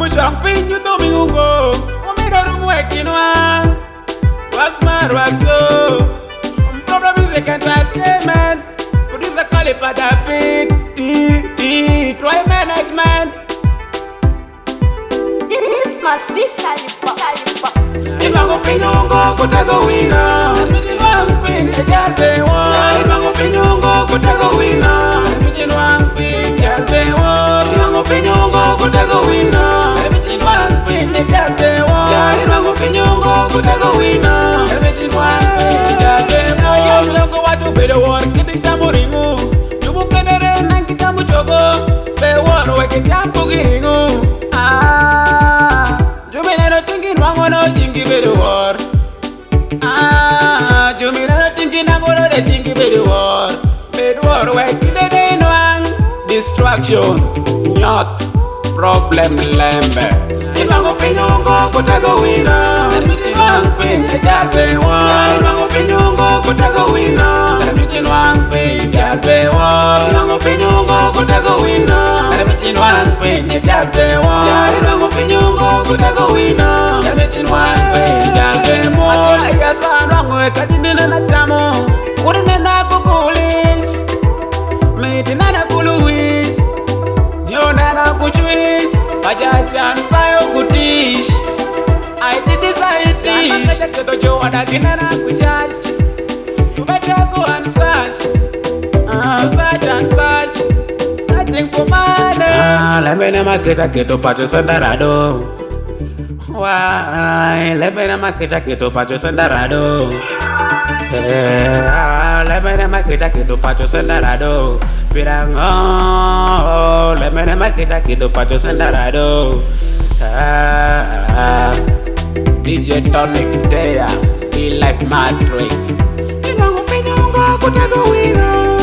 Mushang pin you to me go. Umiro rumwekinwa. Wax man, wax so. Problem music entertainment. Producer Caliper the beat. Try management. This must be Caliper. Imango pinyongo kutego wina. Mitinwang pin jalbe wo. Imango pinyongo kutego wina. Mitinwang pin jalbe wo. Imango pinyongo kutego wina. Mitinwang pin jalbe wo. Imango pinyongo kutego wina. Mitinwang pin jalbe wo. Yo mlongo watu bedo war kiti samuringu. Yubu kedere nang kita mujogo. Be war weke jampu giringu. Jumina no thinking wango no chingi bedo war. Jumina no thinking amoro de chingi bedo war. Bedo war weke de nwang. Distraction, not problem lembe. Imango pinyongo kutego wina. Mitinwang pin jalbe wo. Imango pinyongo kutego wina. Mitinwang pin jalbe wo. Imango pinyongo kutego wina. Mitinwang pin jalbe wo. Imango pinyongo kutego wina. Mitinwang pin jalbe wo. Aya sana ngwe kadinina na chamo. Urine na kukulis. Mitina na kuluwis. Nyona na kuchwis. Ajasian sayo kutish. I did this, I did this. I to Joe and I can kuchash. You better go and search. Search and search. Searching for money. Let me know my keto pacho sandarado. Why? Let me know my keto pacho sandarado. Let me know my keto pacho sandarado. Pirango. Let me know my keto pacho sandarado. DJ Tonics there, E-Life Matrix. Imango pinyongo kutego wina.